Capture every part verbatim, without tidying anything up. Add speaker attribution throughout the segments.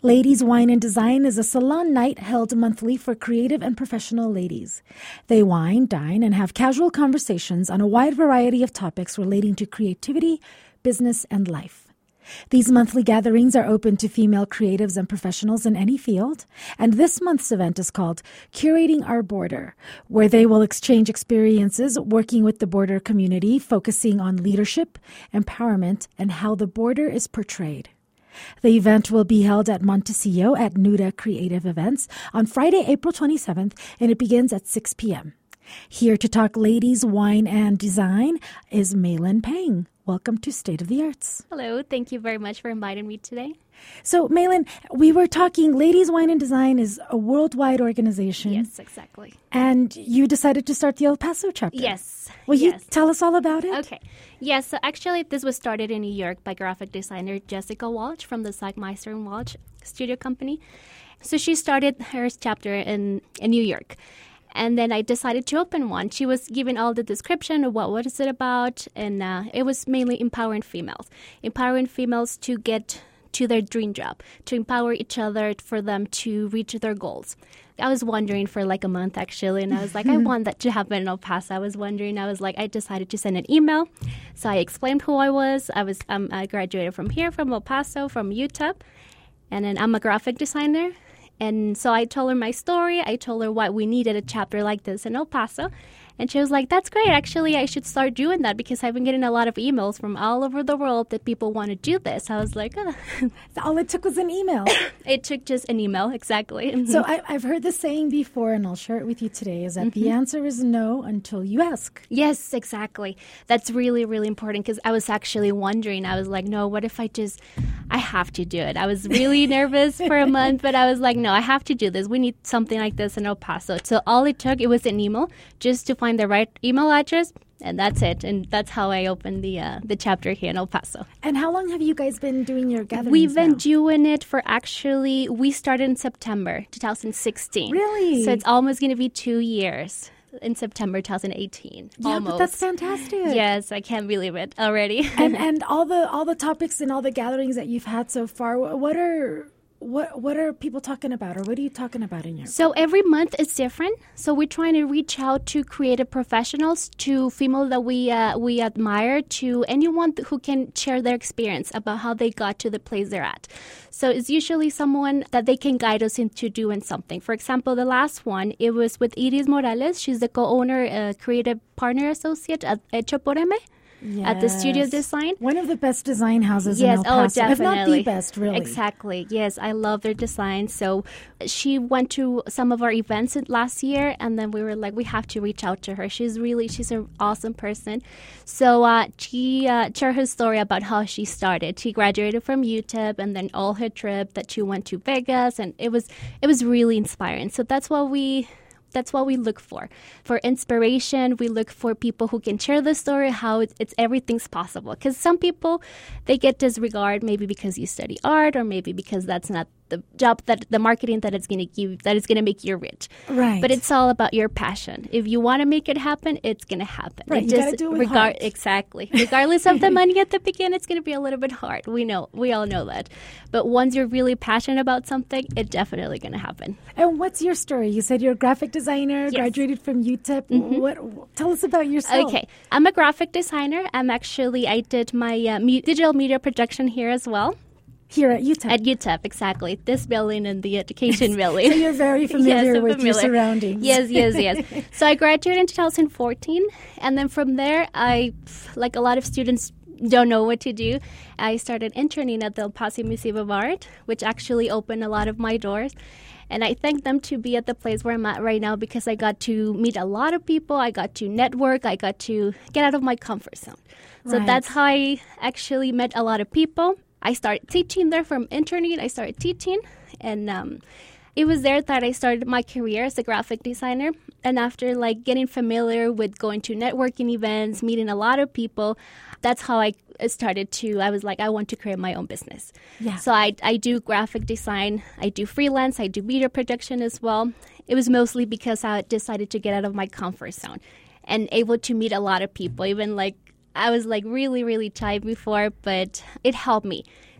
Speaker 1: Ladies Wine and Design is a salon night held monthly for creative and professional ladies. They wine, dine, and have casual conversations on a wide variety of topics relating to creativity, business, and life. These monthly gatherings are open to female creatives and professionals in any field, and this month's event is called Curating Our Border, where they will exchange experiences working with the border community, focusing on leadership, empowerment, and how the border is portrayed. The event will be held at Montecillo at Nuda Creative Events on Friday, April twenty-seventh, and it begins at six p.m. Here to talk ladies, wine, and design is Maylin Pang. Welcome to State of the Arts.
Speaker 2: Hello. Thank you very much for inviting me today.
Speaker 1: So, Maylin, we were talking, Ladies Wine and Design is a worldwide organization.
Speaker 2: Yes, exactly.
Speaker 1: And you decided to start the El Paso chapter.
Speaker 2: Yes.
Speaker 1: Will
Speaker 2: yes.
Speaker 1: you tell us all about it?
Speaker 2: Okay. Yes, so actually this was started in New York by graphic designer Jessica Walsh from the Sagmeister and Walsh studio company. So she started her chapter in, in New York. And then I decided to open one. She was given all the description of what, what is it about. And uh, it was mainly empowering females. Empowering females to get to their dream job, to empower each other for them to reach their goals. I was wondering for like a month, actually, and I was like, I want that to happen in El Paso. I was wondering, I was like, I decided to send an email. So I explained who I was. I was um, I graduated from here, from El Paso, from U T E P, and then I'm a graphic designer. And so I told her my story. I told her why we needed a chapter like this in El Paso. And she was like, that's great. Actually, I should start doing that because I've been getting a lot of emails from all over the world that people want to do this. I was like, oh.
Speaker 1: All it took was an email.
Speaker 2: It took just an email, exactly. Mm-hmm.
Speaker 1: So I, I've heard the saying before, and I'll share it with you today, is that mm-hmm. the answer is no until you ask.
Speaker 2: Yes, exactly. That's really, really important because I was actually wondering. I was like, no, what if I just, I have to do it. I was really nervous for a month, but I was like, no, I have to do this. We need something like this in El Paso. So all it took, it was an email just to find the right email address, and that's it. And that's how I opened the uh, the chapter here in El Paso.
Speaker 1: And how long have you guys been doing your gatherings
Speaker 2: We've been
Speaker 1: now?
Speaker 2: doing it for actually, we started in September twenty sixteen.
Speaker 1: Really?
Speaker 2: So it's almost going to be two years in September twenty eighteen.
Speaker 1: Yeah,
Speaker 2: almost.
Speaker 1: But that's fantastic.
Speaker 2: Yes, I can't believe it already.
Speaker 1: and and all the all the topics and all the gatherings that you've had so far, what are What what are people talking about, or what are you talking about in your?
Speaker 2: So every month is different. So we're trying to reach out to creative professionals, to female that we uh, we admire, to anyone who can share their experience about how they got to the place they're at. So it's usually someone that they can guide us into doing something. For example, the last one, it was with Iris Morales. She's the co-owner, uh, creative partner associate at Hecho por M.
Speaker 1: Yes.
Speaker 2: At the Studio Design.
Speaker 1: One of the best design houses
Speaker 2: yes,
Speaker 1: in El Paso.
Speaker 2: oh, definitely.
Speaker 1: If not the best, really.
Speaker 2: Exactly. Yes, I love their design. So she went to some of our events last year, and then we were like, we have to reach out to her. She's really, she's an awesome person. So uh, she uh, shared her story about how she started. She graduated from U T E P, and then all her trip that she went to Vegas, and it was it was really inspiring. So that's what we... That's what we look for. For inspiration, we look for people who can share the story, how it's, it's everything's possible. Because some people, they get disregard maybe because you study art, or maybe because that's not the job, that the marketing that it's going to give, that is going to make you rich.
Speaker 1: Right.
Speaker 2: But it's all about your passion. If you want to make it happen, it's going to happen.
Speaker 1: Right.
Speaker 2: It
Speaker 1: you
Speaker 2: just
Speaker 1: got to do it with
Speaker 2: regard
Speaker 1: heart.
Speaker 2: Exactly. Regardless of the money at the beginning, it's going to be a little bit hard. We know. We all know that. But once you're really passionate about something, it's definitely going to happen.
Speaker 1: And what's your story? You said you're a graphic designer,
Speaker 2: yes.
Speaker 1: graduated from U T E P. Mm-hmm. What? Tell us about yourself.
Speaker 2: Okay. I'm a graphic designer. I'm actually, I did my uh, me- digital media production here as well.
Speaker 1: Here at U T E P?
Speaker 2: At U T E P, exactly. This building and the education building.
Speaker 1: So you're very familiar
Speaker 2: yes,
Speaker 1: with
Speaker 2: familiar.
Speaker 1: your surroundings.
Speaker 2: Yes, yes, yes. So I graduated in two thousand fourteen, and then from there, I, like a lot of students, don't know what to do. I started interning at the El Paso Museum of Art, which actually opened a lot of my doors. And I thank them to be at the place where I'm at right now because I got to meet a lot of people. I got to network. I got to get out of my comfort zone. So
Speaker 1: right.
Speaker 2: that's how I actually met a lot of people. I started teaching there from interning. I started teaching, and um, it was there that I started my career as a graphic designer. And after like getting familiar with going to networking events, meeting a lot of people, that's how I started to, I was like, I want to create my own business.
Speaker 1: Yeah.
Speaker 2: So I, I do graphic design, I do freelance, I do video production as well. It was mostly because I decided to get out of my comfort zone and able to meet a lot of people, even like I was like really, really shy before, but it helped me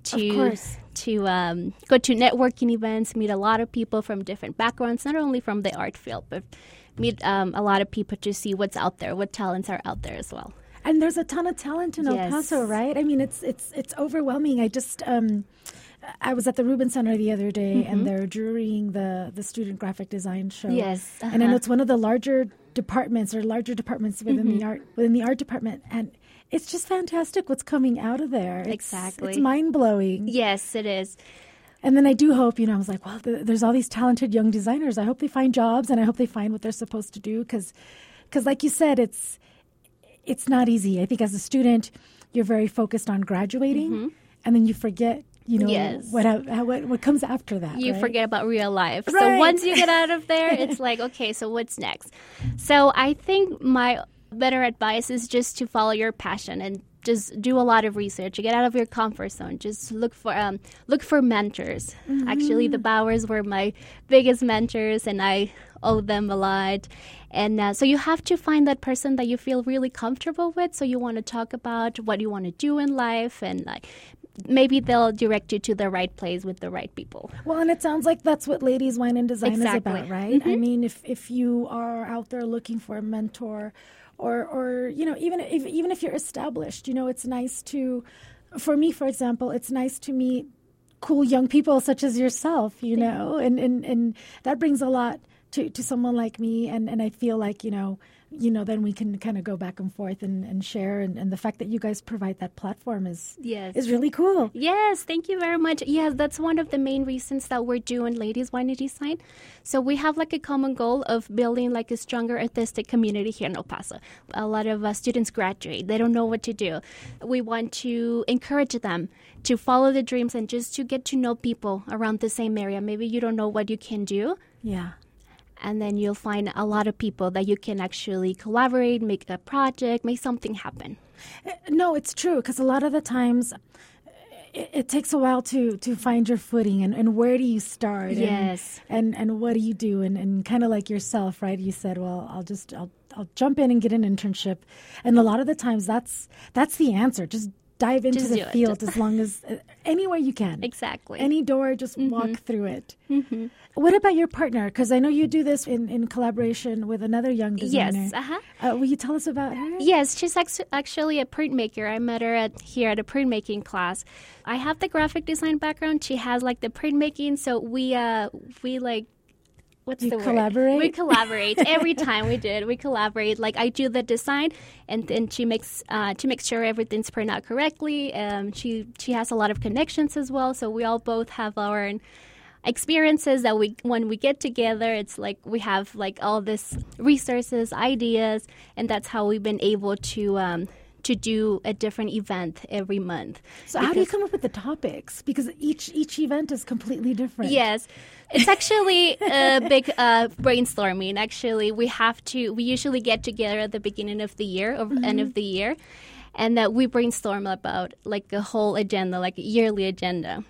Speaker 2: to to um, go to networking events, meet a lot of people from different backgrounds, not only from the art field, but meet um, a lot of people to see what's out there, what talents are out there as well.
Speaker 1: And there's a ton of talent in El
Speaker 2: Yes.
Speaker 1: Paso, right? I mean, it's it's it's overwhelming. I just um, I was at the Rubin Center the other day,
Speaker 2: Mm-hmm.
Speaker 1: and they're jurying the the student graphic design show.
Speaker 2: Yes,
Speaker 1: and I know
Speaker 2: uh-huh.
Speaker 1: it's one of the larger departments or larger departments within
Speaker 2: Mm-hmm.
Speaker 1: the art within the art department, and it's just fantastic what's coming out of there. It's,
Speaker 2: Exactly.
Speaker 1: it's mind blowing.
Speaker 2: Yes, it is.
Speaker 1: And then I do hope, you know, I was like, well, th- there's all these talented young designers. I hope they find jobs, and I hope they find what they're supposed to do. Because, like you said, it's it's not easy. I think as a student, you're very focused on graduating,
Speaker 2: Mm-hmm.
Speaker 1: and then you forget, you know,
Speaker 2: Yes.
Speaker 1: what, how, what what comes after that.
Speaker 2: You
Speaker 1: right?
Speaker 2: forget about real life. So
Speaker 1: Right.
Speaker 2: once you get out of there, it's like, okay, so what's next? So I think my better advice is just to follow your passion and just do a lot of research. Get out of your comfort zone. Just look for um, look for mentors.
Speaker 1: Mm-hmm.
Speaker 2: Actually, the Bauers were my biggest mentors, and I owe them a lot. And uh, so you have to find that person that you feel really comfortable with. So you want to talk about what you want to do in life, and like maybe they'll direct you to the right place with the right people.
Speaker 1: Well, and it sounds like that's what Ladies Wine and Design
Speaker 2: Exactly.
Speaker 1: is about, right?
Speaker 2: Mm-hmm.
Speaker 1: I mean, if if you are out there looking for a mentor, or or you know, even if even if you're established, you know, it's nice to, for me, for example, it's nice to meet cool young people such as yourself, you know, and and and that brings a lot to to someone like me, and and I feel like, you know. You know, then we can kind of go back and forth and, and share, and, and the fact that you guys provide that platform is
Speaker 2: Yes.
Speaker 1: is really cool.
Speaker 2: Yes, thank you very much. Yes, that's one of the main reasons that we're doing Ladies Wine and Design. So we have like a common goal of building like a stronger artistic community here in El Paso. A lot of uh, students graduate. They don't know what to do. We want to encourage them to follow the dreams and just to get to know people around the same area. Maybe you don't know what you can do.
Speaker 1: Yeah.
Speaker 2: And then you'll find a lot of people that you can actually collaborate, make a project, make something happen.
Speaker 1: No, it's true, because a lot of the times it, it takes a while to, to find your footing, and, and where do you start?
Speaker 2: Yes.
Speaker 1: And, and, and what do you do? And, and kind of like yourself, right? You said, well, I'll just, I'll, I'll jump in and get an internship. And a lot of the times that's, that's the answer. Just dive into
Speaker 2: Just
Speaker 1: the
Speaker 2: do it.
Speaker 1: field as long as, uh, any way you can.
Speaker 2: Exactly.
Speaker 1: Any door, just walk through it.
Speaker 2: Mm-hmm.
Speaker 1: What about your partner? Because I know you do this in, in collaboration with another young designer.
Speaker 2: Yes. Uh-huh.
Speaker 1: Uh, will you tell us about her?
Speaker 2: Yes, she's ex- actually a printmaker. I met her at, here at a printmaking class. I have the graphic design background. She has like the printmaking. So we uh we like what's
Speaker 1: You
Speaker 2: the word?
Speaker 1: collaborate?
Speaker 2: We collaborate every time we did. We collaborate. Like I do the design, and then she makes uh, she makes sure everything's printed out correctly. Um, she she has a lot of connections as well. So we all both have our own experiences that we when we get together, it's like we have like all this resources, ideas, and that's how we've been able to um, to do a different event every month.
Speaker 1: So how do you come up with the topics? Because each each event is completely different.
Speaker 2: Yes. It's actually a big uh, brainstorming. Actually, we have to, we usually get together at the beginning of the year or
Speaker 1: Mm-hmm.
Speaker 2: end of the year, and that we brainstorm about like a whole agenda, like a yearly agenda.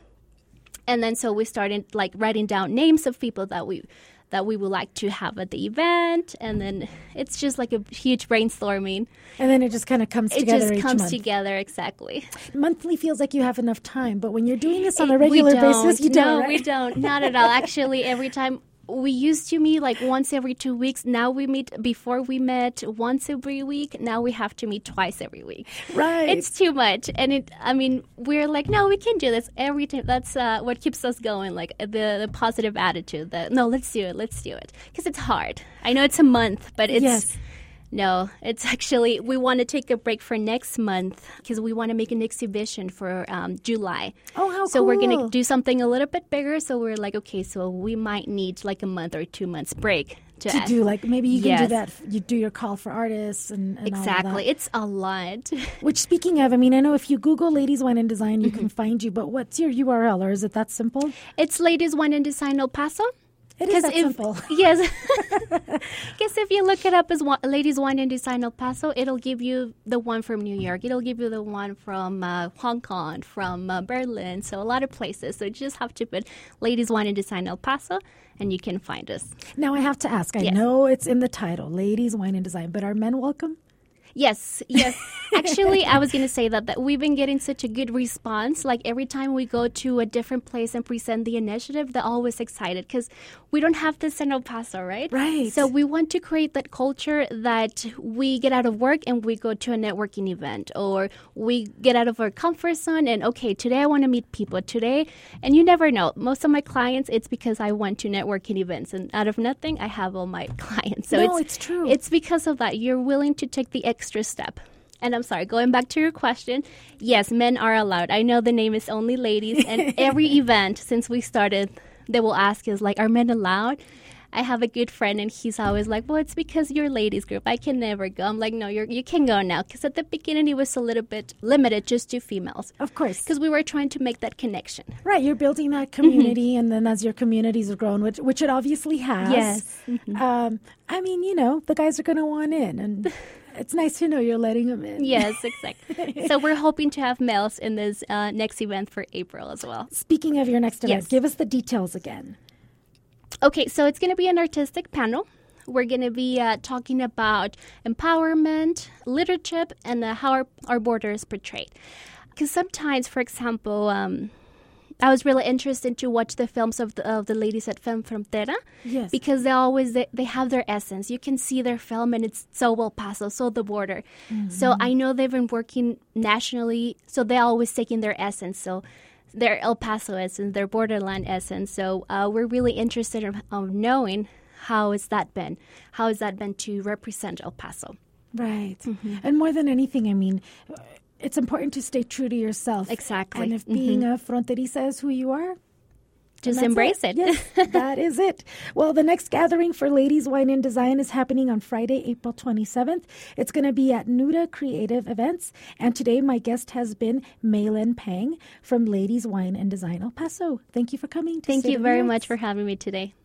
Speaker 2: And then so we started like writing down names of people that we that we would like to have at the event, and then it's just like a huge brainstorming.
Speaker 1: And then it just kind of comes
Speaker 2: It
Speaker 1: together
Speaker 2: just
Speaker 1: each
Speaker 2: comes
Speaker 1: month.
Speaker 2: together, exactly.
Speaker 1: Monthly feels like you have enough time, but when you're doing this on
Speaker 2: It-
Speaker 1: a regular
Speaker 2: we don't.
Speaker 1: basis, you
Speaker 2: no,
Speaker 1: don't, right?
Speaker 2: we don't. Not at all. Actually, every time we used to meet like once every two weeks. Now we meet, before we met once every week. Now we have to meet twice every week.
Speaker 1: Right.
Speaker 2: It's too much. And it, I mean, we're like, no, we can do this every time. That's uh, what keeps us going, like the, the positive attitude that, no, let's do it, let's do it. Because it's hard. I know it's a month, but it's...
Speaker 1: Yes.
Speaker 2: No, it's actually, we want to take a break for next month because we want to make an exhibition for um, July.
Speaker 1: Oh, how
Speaker 2: So
Speaker 1: cool.
Speaker 2: we're going to do something a little bit bigger. So we're like, okay, so we might need like a month or two months break to,
Speaker 1: to do like maybe you can do
Speaker 2: Yes.
Speaker 1: that. You do your call for artists and, and all of
Speaker 2: Exactly.
Speaker 1: that.
Speaker 2: It's a lot.
Speaker 1: Which, speaking of, I mean, I know if you Google Ladies Wine and Design, you can find you. But what's your U R L, or is it that simple?
Speaker 2: It's Ladies Wine and Design El Paso.
Speaker 1: It is that
Speaker 2: if,
Speaker 1: simple.
Speaker 2: Yes. Because if you look it up as wa- Ladies Wine and Design El Paso, it'll give you the one from New York. It'll give you the one from uh, Hong Kong, from uh, Berlin. So a lot of places. So you just have to put Ladies Wine and Design El Paso, and you can find us.
Speaker 1: Now I have to ask. I
Speaker 2: Yes.
Speaker 1: know it's in the title, Ladies Wine and Design, but are men welcome?
Speaker 2: Yes, yes. Actually, I was going to say that, that we've been getting such a good response. Like every time we go to a different place and present the initiative, they're always excited because we don't have this in El Paso, right?
Speaker 1: Right.
Speaker 2: So we want to create that culture that we get out of work and we go to a networking event, or we get out of our comfort zone and, okay, today I want to meet people today. And you never know. Most of my clients, it's because I went to networking events, and out of nothing, I have all my clients. So
Speaker 1: no,
Speaker 2: it's,
Speaker 1: it's true.
Speaker 2: It's because of that. You're willing to take the extra step. And I'm sorry, going back to your question, yes, men are allowed. I know the name is Only Ladies, and every event since we started, they will ask us, like, are men allowed? I have a good friend, and he's always like, well, it's because you're ladies group. I can never go. I'm like, no, you're, you can go now. Because at the beginning, it was a little bit limited just to females.
Speaker 1: Of course.
Speaker 2: Because we were trying to make that connection.
Speaker 1: Right. You're building that community, mm-hmm. and then as your communities have grown, which, which it obviously has.
Speaker 2: Yes. Mm-hmm.
Speaker 1: Um, I mean, you know, the guys are going to want in, and it's nice to know you're letting them in.
Speaker 2: Yes, exactly. So we're hoping to have males in this uh, next event for April as well.
Speaker 1: Speaking of your next event,
Speaker 2: yes.
Speaker 1: give us the details again.
Speaker 2: Okay, so it's going to be an artistic panel. We're going to be uh, talking about empowerment, leadership, and uh, how our, our border is portrayed. Because sometimes, for example, um, I was really interested to watch the films of the, of the ladies at Fem Frontera.
Speaker 1: Yes.
Speaker 2: Because they always, they, they have their essence. You can see their film, and it's so El Paso, so the border. Mm-hmm. So I know they've been working nationally, so they're always taking their essence. So their El Paso essence, their borderland essence. So uh, we're really interested in um, knowing how has that been? How has that been to represent El Paso?
Speaker 1: Right. Mm-hmm. And more than anything, I mean, it's important to stay true to yourself.
Speaker 2: Exactly.
Speaker 1: And if being
Speaker 2: mm-hmm.
Speaker 1: a fronteriza is who you are,
Speaker 2: just embrace it.
Speaker 1: it. Yes, that is it. Well, the next gathering for Ladies Wine and Design is happening on Friday, April twenty-seventh. It's going to be at Nuda Creative Events. And today my guest has been Maylin Pang from Ladies Wine and Design El Paso. Thank you for coming. To
Speaker 2: Thank
Speaker 1: State
Speaker 2: you
Speaker 1: of
Speaker 2: very
Speaker 1: Arts.
Speaker 2: much for having me today.